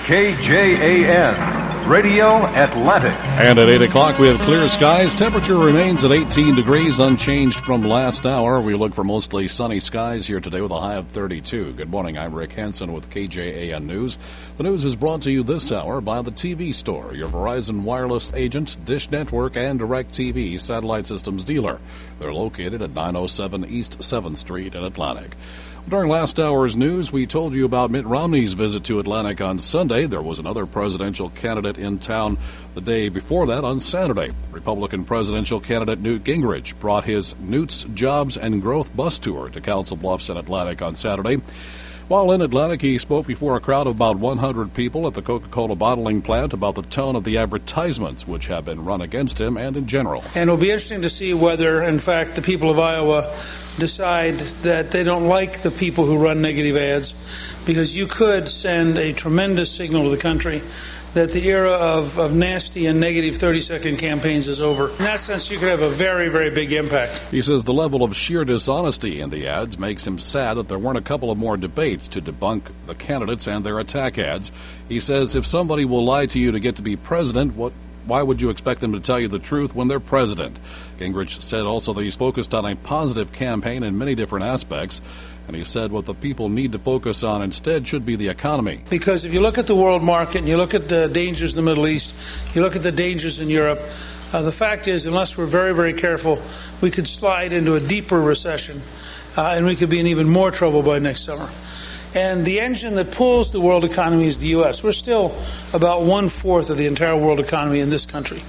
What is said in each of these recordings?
KJAN, Radio Atlantic. And at 8 o'clock, we have clear skies. Temperature remains at 18 degrees, unchanged from last hour. We look for mostly sunny skies here today with a high of 32. Good morning, I'm Rick Hansen with KJAN News. The news is brought to you this hour by the TV Store, your Verizon Wireless agent, Dish Network, and DirecTV satellite systems dealer. They're located at 907 East 7th Street in Atlantic. During last hour's news, we told you about Mitt Romney's visit to Atlantic on Sunday. There was another presidential candidate in town the day before that on Saturday. Republican presidential candidate Newt Gingrich brought his Newt's Jobs and Growth bus tour to Council Bluffs in Atlantic on Saturday. While in Atlantic, he spoke before a crowd of about 100 people at the Coca-Cola bottling plant about the tone of the advertisements which have been run against him and in general. And it'll be interesting to see whether, in fact, the people of Iowa decide that they don't like the people who run negative ads, because you could send a tremendous signal to the country that the era of nasty and negative 30-second campaigns is over. In that sense, you could have a very, very big impact. He says the level of sheer dishonesty in the ads makes him sad that there weren't a couple of more debates to debunk the candidates and their attack ads. He says if somebody will lie to you to get to be president, why would you expect them to tell you the truth when they're president? Gingrich said also that he's focused on a positive campaign in many different aspects. And he said what the people need to focus on instead should be the economy. Because if you look at the world market and you look at the dangers in the Middle East, you look at the dangers in Europe, the fact is, unless we're very, very careful, we could slide into a deeper recession and we could be in even more trouble by next summer. And the engine that pulls the world economy is the U.S. We're still about 1/4 of the entire world economy in this country.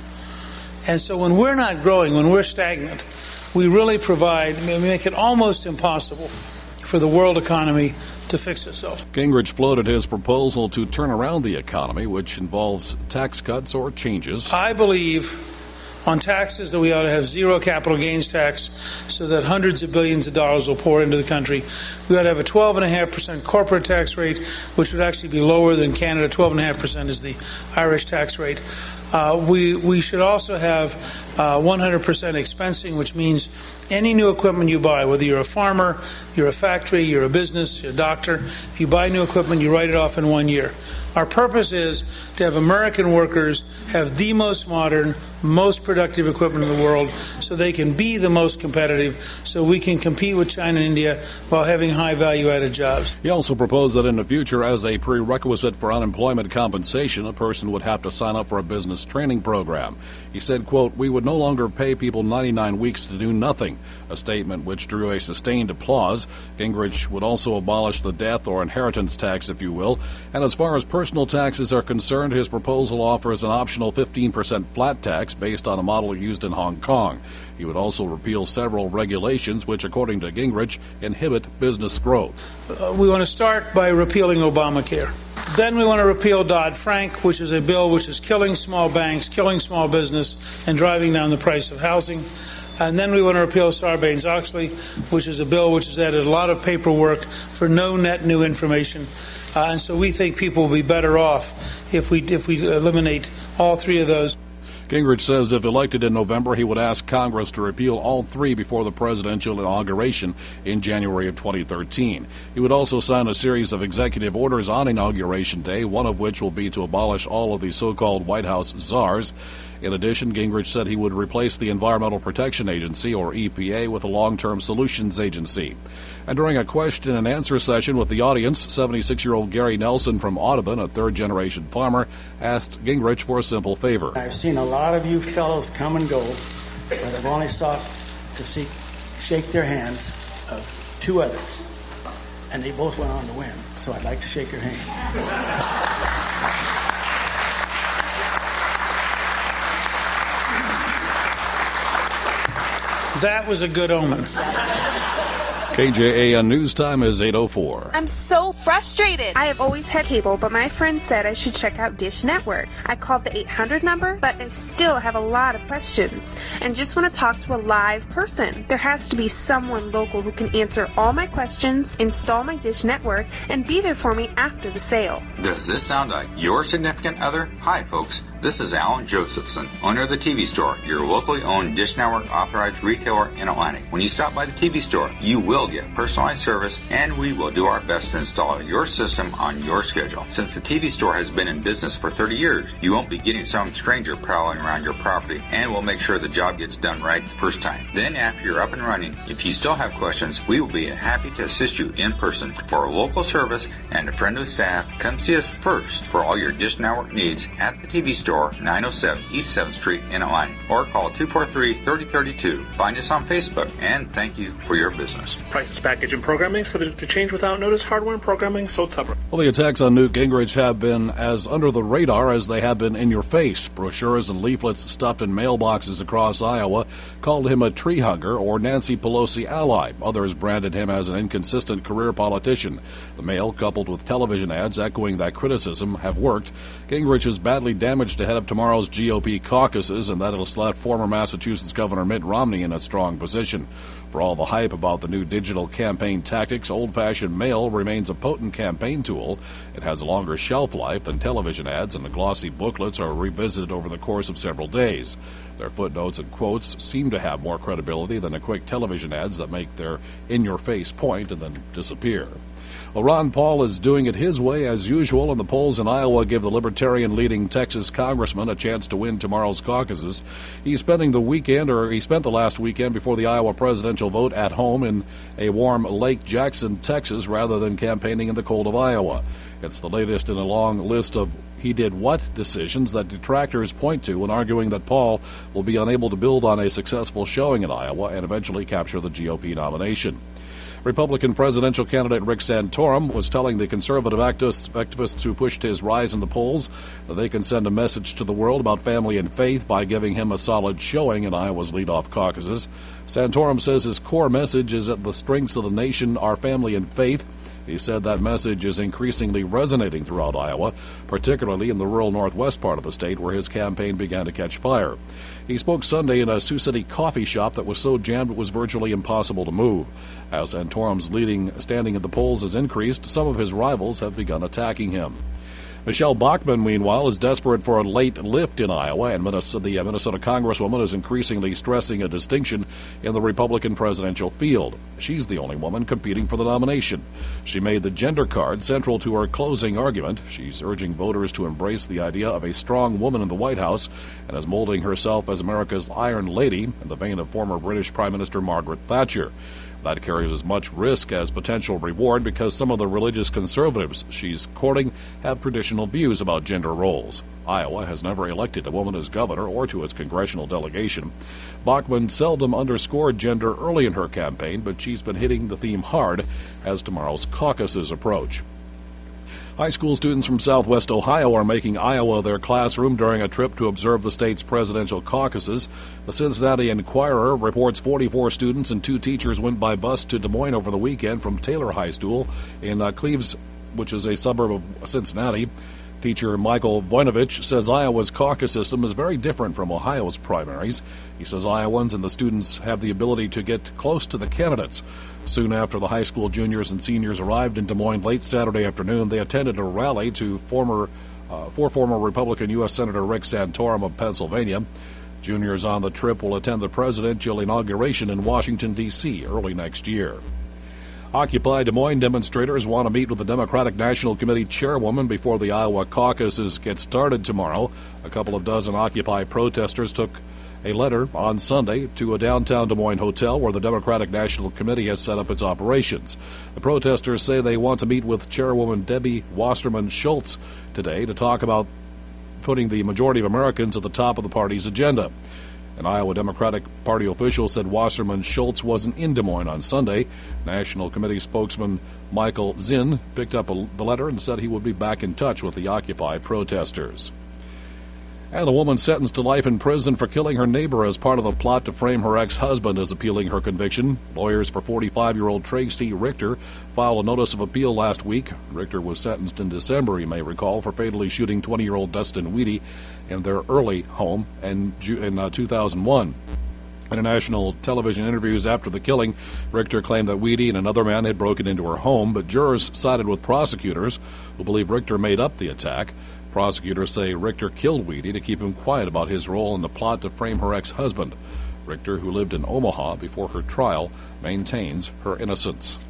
And so when we're not growing, when we're stagnant, we really make it almost impossible for the world economy to fix itself. Gingrich floated his proposal to turn around the economy, which involves tax cuts or changes. I believe on taxes that we ought to have zero capital gains tax so that hundreds of billions of dollars will pour into the country. We ought to have a 12.5% corporate tax rate, which would actually be lower than Canada. 12.5% is the Irish tax rate. We should also have 100% expensing, which means any new equipment you buy, whether you're a farmer, you're a factory, you're a business, you're a doctor, if you buy new equipment, you write it off in 1 year. Our purpose is to have American workers have the most modern, most productive equipment in the world so they can be the most competitive, so we can compete with China and India while having high value-added jobs. He also proposed that in the future, as a prerequisite for unemployment compensation, a person would have to sign up for a business training program. He said, quote, "We would no longer pay people 99 weeks to do nothing," a statement which drew a sustained applause. Gingrich would also abolish the death or inheritance tax, if you will. And as far as personal taxes are concerned, his proposal offers an optional 15% flat tax based on a model used in Hong Kong. He would also repeal several regulations which, according to Gingrich, inhibit business growth. We want to start by repealing Obamacare. Then we want to repeal Dodd-Frank, which is a bill which is killing small banks, killing small business, and driving down the price of housing. And then we want to repeal Sarbanes-Oxley, which is a bill which has added a lot of paperwork for no net new information. And so we think people will be better off if we eliminate all three of those. Gingrich says if elected in November, he would ask Congress to repeal all three before the presidential inauguration in January of 2013. He would also sign a series of executive orders on Inauguration Day, one of which will be to abolish all of the so-called White House czars. In addition, Gingrich said he would replace the Environmental Protection Agency, or EPA, with a Long-Term Solutions Agency. And during a question and answer session with the audience, 76-year-old Gary Nelson from Audubon, a third-generation farmer, asked Gingrich for a simple favor. I've seen a lot of you fellows come and go, but I've only sought to shake their hands of two others, and they both went on to win, so I'd like to shake your hand. That was a good omen. KJAN News Time is 8:04. I'm so frustrated. I have always had cable, but my friend said I should check out Dish Network. I called the 800 number, but I still have a lot of questions and just want to talk to a live person. There has to be someone local who can answer all my questions, install my Dish Network, and be there for me after the sale. Does this sound like your significant other? Hi, folks. This is Alan Josephson, owner of the TV Store, your locally owned Dish Network authorized retailer in Atlantic. When you stop by the TV Store, you will get personalized service, and we will do our best to install your system on your schedule. Since the TV Store has been in business for 30 years, you won't be getting some stranger prowling around your property, and we'll make sure the job gets done right the first time. Then after you're up and running, if you still have questions, we will be happy to assist you in person. For a local service and a friendly staff, come see us first for all your Dish Network needs at the TV Store, 907 East 7th Street in Atlantic, or call 243-3032. Find us on Facebook, and thank you for your business. Prices, package, and programming subject to change without notice. Hardware and programming sold separate. Well, the attacks on Newt Gingrich have been as under the radar as they have been in your face. Brochures and leaflets stuffed in mailboxes across Iowa called him a tree hugger or Nancy Pelosi ally. Others branded him as an inconsistent career politician. The mail, coupled with television ads echoing that criticism, have worked. Gingrich is badly damaged ahead of tomorrow's GOP caucuses, and that'll slot former Massachusetts Governor Mitt Romney in a strong position. For all the hype about the new digital campaign tactics, old-fashioned mail remains a potent campaign tool. It has a longer shelf life than television ads, and the glossy booklets are revisited over the course of several days. Their footnotes and quotes seem to have more credibility than the quick television ads that make their in-your-face point and then disappear. Well, Ron Paul is doing it his way as usual, and the polls in Iowa give the Libertarian-leading Texas congressman a chance to win tomorrow's caucuses. He spent the last weekend before the Iowa presidential vote at home in a warm Lake Jackson, Texas, rather than campaigning in the cold of Iowa. It's the latest in a long list of he did what decisions that detractors point to when arguing that Paul will be unable to build on a successful showing in Iowa and eventually capture the GOP nomination. Republican presidential candidate Rick Santorum was telling the conservative activists who pushed his rise in the polls that they can send a message to the world about family and faith by giving him a solid showing in Iowa's leadoff caucuses. Santorum says his core message is that the strengths of the nation are family and faith. He said that message is increasingly resonating throughout Iowa, particularly in the rural northwest part of the state where his campaign began to catch fire. He spoke Sunday in a Sioux City coffee shop that was so jammed it was virtually impossible to move. As Santorum's standing at the polls has increased, some of his rivals have begun attacking him. Michelle Bachmann, meanwhile, is desperate for a late lift in Iowa, and the Minnesota Congresswoman is increasingly stressing a distinction in the Republican presidential field. She's the only woman competing for the nomination. She made the gender card central to her closing argument. She's urging voters to embrace the idea of a strong woman in the White House and is molding herself as America's Iron Lady in the vein of former British Prime Minister Margaret Thatcher. That carries as much risk as potential reward because some of the religious conservatives she's courting have traditional views about gender roles. Iowa has never elected a woman as governor or to its congressional delegation. Bachmann seldom underscored gender early in her campaign, but she's been hitting the theme hard as tomorrow's caucuses approach. High school students from southwest Ohio are making Iowa their classroom during a trip to observe the state's presidential caucuses. The Cincinnati Enquirer reports 44 students and 2 teachers went by bus to Des Moines over the weekend from Taylor High School in Cleves, which is a suburb of Cincinnati. Teacher Michael Voinovich says Iowa's caucus system is very different from Ohio's primaries. He says Iowans and the students have the ability to get close to the candidates. Soon after the high school juniors and seniors arrived in Des Moines late Saturday afternoon, they attended a rally for former Republican U.S. Senator Rick Santorum of Pennsylvania. Juniors on the trip will attend the presidential inauguration in Washington, D.C. early next year. Occupy Des Moines demonstrators want to meet with the Democratic National Committee chairwoman before the Iowa caucuses get started tomorrow. A couple of dozen Occupy protesters took a letter on Sunday to a downtown Des Moines hotel where the Democratic National Committee has set up its operations. The protesters say they want to meet with Chairwoman Debbie Wasserman Schultz today to talk about putting the majority of Americans at the top of the party's agenda. An Iowa Democratic Party official said Wasserman Schultz wasn't in Des Moines on Sunday. National Committee spokesman Michael Zinn picked up the letter and said he would be back in touch with the Occupy protesters. And a woman sentenced to life in prison for killing her neighbor as part of a plot to frame her ex-husband is appealing her conviction. Lawyers for 45-year-old Tracy Richter filed a notice of appeal last week. Richter was sentenced in December, you may recall, for fatally shooting 20-year-old Dustin Weedy in their early home in 2001. In national television interviews after the killing, Richter claimed that Weedy and another man had broken into her home, but jurors sided with prosecutors who believe Richter made up the attack. Prosecutors say Richter killed Weedy to keep him quiet about his role in the plot to frame her ex-husband. Richter, who lived in Omaha before her trial, maintains her innocence.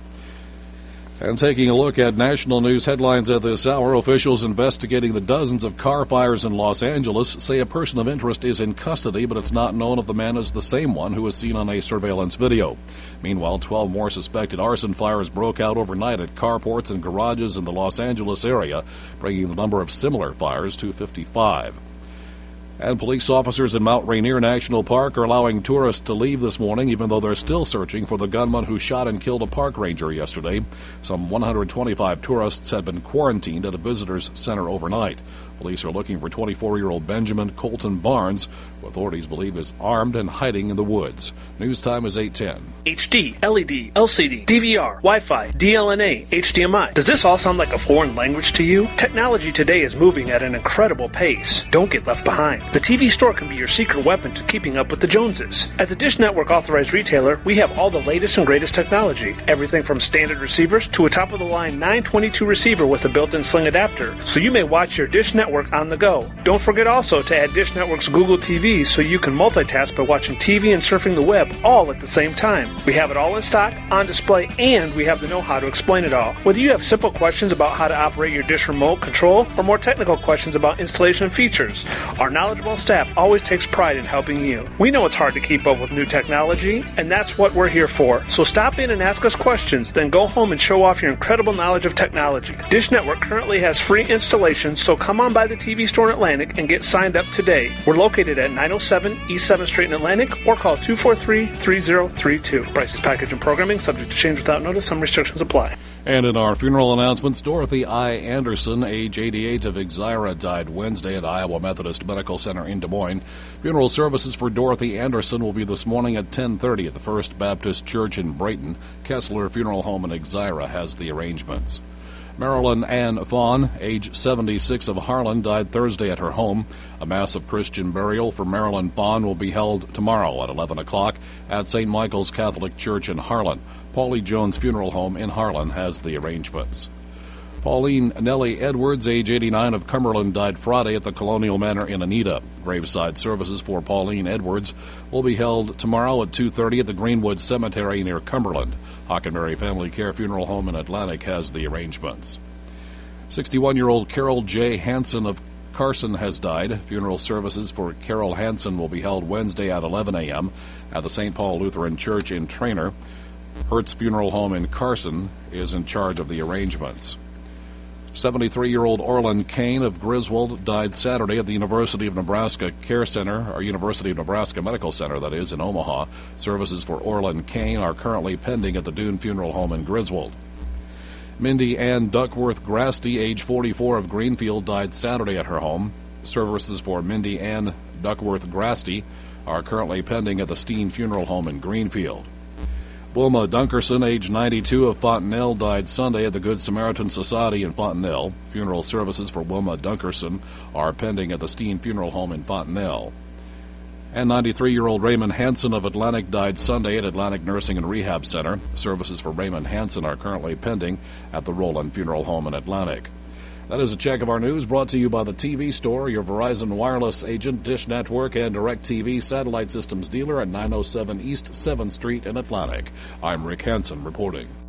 And taking a look at national news headlines at this hour, officials investigating the dozens of car fires in Los Angeles say a person of interest is in custody, but it's not known if the man is the same one who was seen on a surveillance video. Meanwhile, 12 more suspected arson fires broke out overnight at carports and garages in the Los Angeles area, bringing the number of similar fires to 55. And police officers in Mount Rainier National Park are allowing tourists to leave this morning, even though they're still searching for the gunman who shot and killed a park ranger yesterday. Some 125 tourists had been quarantined at a visitor's center overnight. Police are looking for 24-year-old Benjamin Colton Barnes, who authorities believe is armed and hiding in the woods. News time is 8:10. HD, LED, LCD, DVR, Wi-Fi, DLNA, HDMI. Does this all sound like a foreign language to you? Technology today is moving at an incredible pace. Don't get left behind. The TV store can be your secret weapon to keeping up with the Joneses. As a Dish Network authorized retailer, we have all the latest and greatest technology. Everything from standard receivers to a top-of-the-line 922 receiver with a built-in sling adapter, so you may watch your Dish Network on the go. Don't forget also to add Dish Network's Google TV so you can multitask by watching TV and surfing the web all at the same time. We have it all in stock, on display, and we have the know-how to explain it all. Whether you have simple questions about how to operate your Dish remote control or more technical questions about installation and features, our knowledgeable staff always takes pride in helping you. We know it's hard to keep up with new technology, and that's what we're here for. So stop in and ask us questions, then go home and show off your incredible knowledge of technology. Dish Network currently has free installations, so come on by the TV store in Atlantic and get signed up today. We're located at 907 East 7th Street in Atlantic, or call 243-3032. Prices, package, and programming subject to change without notice. Some restrictions apply. And in our funeral announcements, Dorothy I. Anderson, age 88, of Exira, died Wednesday at Iowa Methodist Medical Center in Des Moines. Funeral services for Dorothy Anderson will be this morning at 10:30 at the First Baptist Church in Brayton. Kessler Funeral Home in Exira has the arrangements. Marilyn Ann Vaughn, age 76, of Harlan, died Thursday at her home. A mass of Christian burial for Marilyn Vaughn will be held tomorrow at 11 o'clock at St. Michael's Catholic Church in Harlan. Paulie Jones Funeral Home in Harlan has the arrangements. Pauline Nellie Edwards, age 89, of Cumberland, died Friday at the Colonial Manor in Anita. Graveside services for Pauline Edwards will be held tomorrow at 2:30 at the Greenwood Cemetery near Cumberland. Hockenberry Family Care Funeral Home in Atlantic has the arrangements. 61-year-old Carol J. Hansen of Carson has died. Funeral services for Carol Hansen will be held Wednesday at 11 a.m. at the St. Paul Lutheran Church in Trainer. Hertz Funeral Home in Carson is in charge of the arrangements. 73-year-old Orlin Kane of Griswold died Saturday at the University of Nebraska Care Center, or University of Nebraska Medical Center, that is, in Omaha. Services for Orlin Kane are currently pending at the Dune Funeral Home in Griswold. Mindy Ann Duckworth Grasty, age 44, of Greenfield, died Saturday at her home. Services for Mindy Ann Duckworth Grasty are currently pending at the Steen Funeral Home in Greenfield. Wilma Dunkerson, age 92, of Fontenelle, died Sunday at the Good Samaritan Society in Fontenelle. Funeral services for Wilma Dunkerson are pending at the Steen Funeral Home in Fontenelle. And 93-year-old Raymond Hansen of Atlantic died Sunday at Atlantic Nursing and Rehab Center. Services for Raymond Hansen are currently pending at the Roland Funeral Home in Atlantic. That is a check of our news brought to you by the TV Store, your Verizon Wireless agent, Dish Network, and DirecTV satellite systems dealer at 907 East 7th Street in Atlantic. I'm Rick Hansen reporting.